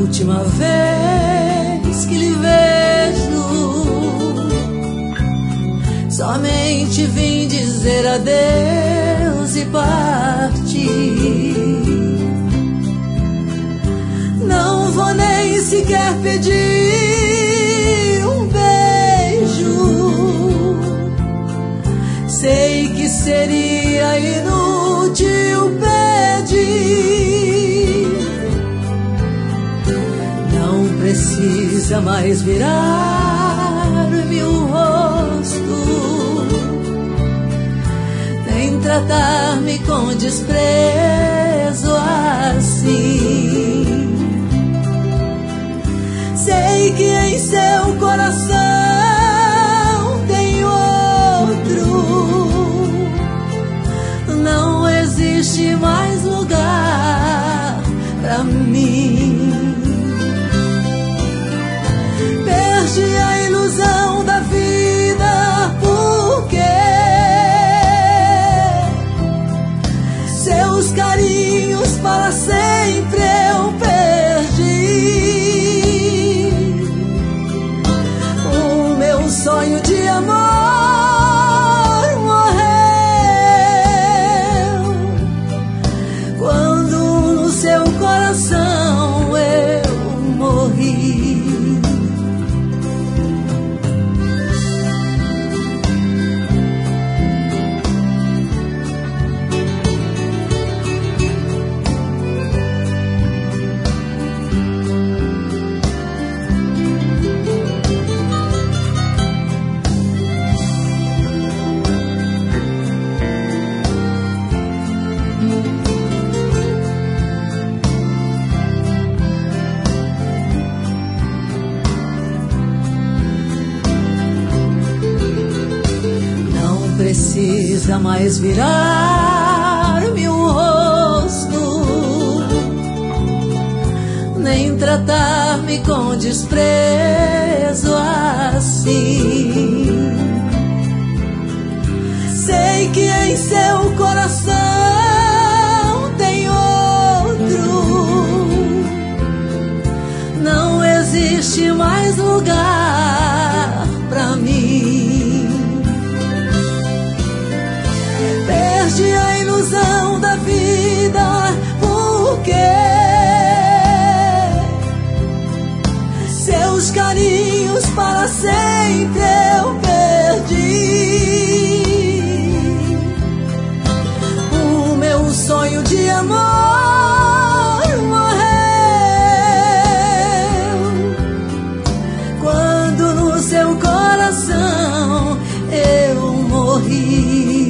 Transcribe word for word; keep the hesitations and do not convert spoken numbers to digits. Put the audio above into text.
última vez que lhe vejo, somente vim dizer adeus e partir. Não vou nem sequer pedir um beijo, sei que seria inútil pedir. Não precisa mais virar-me o rosto, nem tratar-me com desprezo assim. Sei que em seu coração tem outro, não existe mais lugar pra mim. Perdi a ilusão da vida porque seus carinhos para sempre eu perdi. O meu sonho de amor morreu quando no seu coração eu morri. Precisa mais virar-me o rosto, nem tratar-me com desprezo assim. Sei que em seu coração tem outro, não existe mais lugar pra mim. Perdi a ilusão da vida porque seus carinhos para sempre eu perdi. O meu sonho de amor morreu quando no seu coração eu morri.